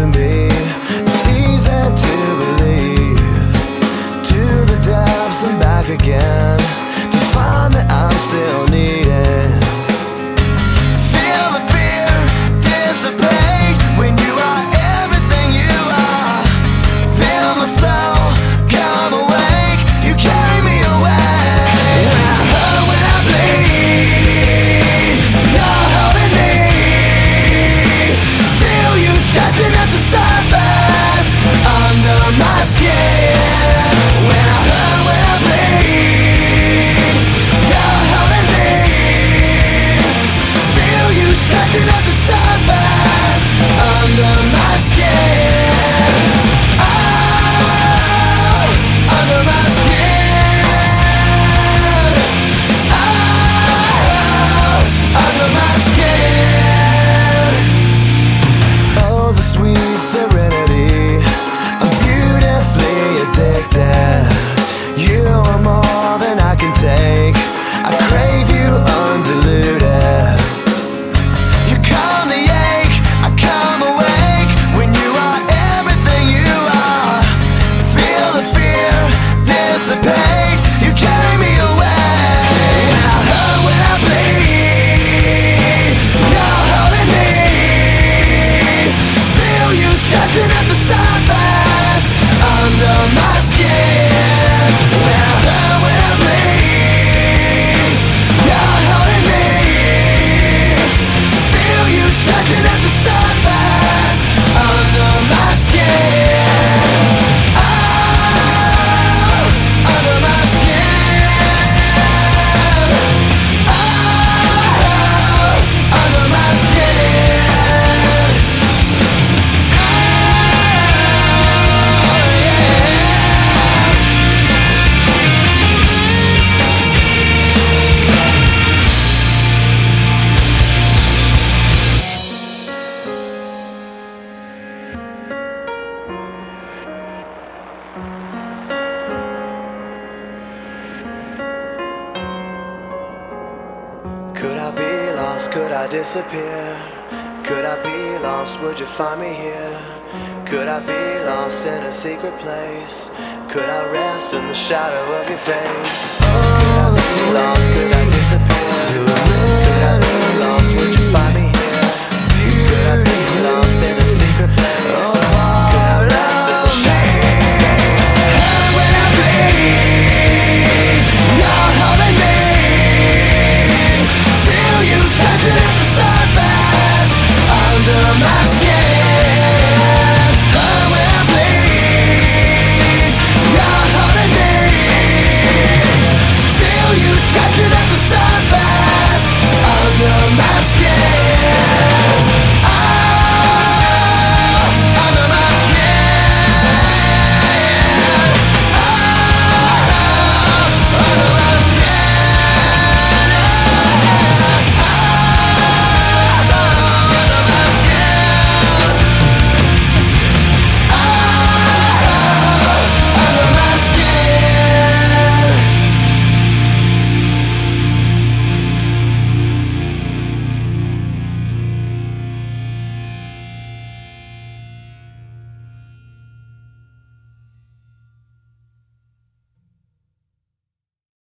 to me. It's easy to believe, to the depths and back again, to find that I'm still needed. Feel the fear dissipate when you are everything you are. Feel my soul come awake, you carry me away. When I hurt, when I bleed, you're holding me. Feel you scratching at the surface under my skin. When I hurt, when I bleed, you're holding me. Feel you scratching at the surface under my skin. Oh, under my skin. Oh, under my skin. Oh, the sweet serenity, I'm beautifully addicted. You are more than I can take, I crave you undiluted. You calm the ache, I come awake when you are everything you are. Feel the fear dissipate, you carry me away. When I hurt, when I bleed, you're holding me. Feel you scratching at the surface under my skin. When I hurt, when I bleed, you're holding me. Feel you scratching at the surface under my skin. Oh, under my skin. Oh, under my skin. Could I be lost? Could I disappear? Could I be lost? Would you find me here? Could I be lost in a secret place? Could I rest in the shadow of your face? Could I be lost? Could I